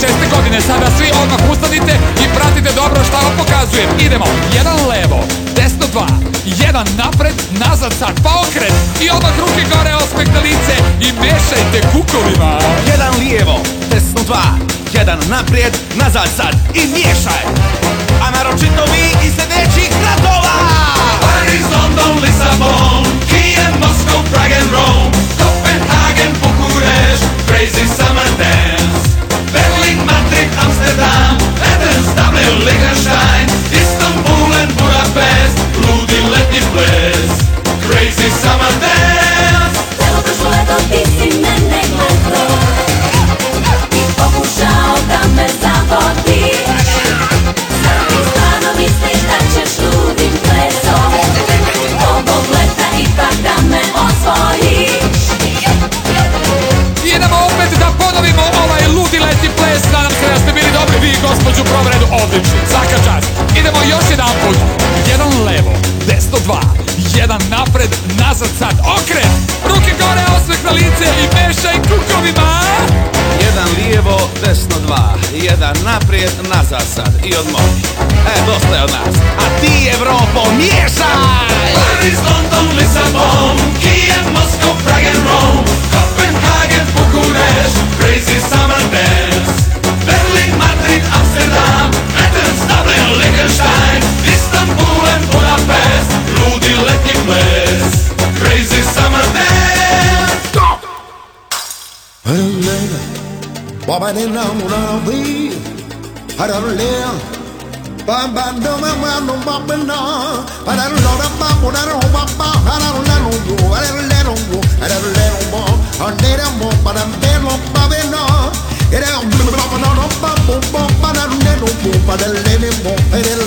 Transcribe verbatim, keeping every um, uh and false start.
šeste godine. Sada svi odmah ustanite i pratite dobro šta vam pokazujem. Idemo, jedan levo, desno dva, jedan napred, nazad sad, pa okret. I odmah ruke gore, osmeh na lice i mešajte kukovima. Jedan lijevo, desno dva, jedan naprijed, nazad sad i miješaj. A naročito vi iz sljedećih gradova: Paris, London, Lisabon, Kiev, Moscow, Prague and Rome, Copenhagen, Bucharest, Crazy Summer Dance, Berlin, Madrid, Amsterdam, Athens, Dublin, Liechtenstein, Istanbul and Budapest, ludi letnji ples, Crazy Summer Dance. Evo prošlo leto, ti si mene gledao i pokušao da me zavodiš. Sad ti stvarno misliš da ćeš ludim plesom ovog leta ipak da me osvojiš. Idemo opet da ponovimo ovaj ludi letnji ples. Nadam se da ste bili dobri vi, gospođu, u prvom redu odlični. Svaka čast. Idemo još jedan put. Jedan levo, desno dva, jedan napred, nazad sad, okret. Ruke gore, osmeh na lice i mešaj kukovima. Jedan lijevo, desno dva, jedan naprijed, nazad sad i odmori. E, dosta je od nas. A ti, Evropo, miješaj! Paris, London, Lisabon, Kiev, Moscow, Prague and Rome, Copenhagen, Bucharest, Crazy Summer Dance, Berlin, Madrid, Amsterdam, Athens, Dublin, Liechtenstein, Istanbul and Budapest, ludi letnji ples, Crazy Summer Dance. Stop! It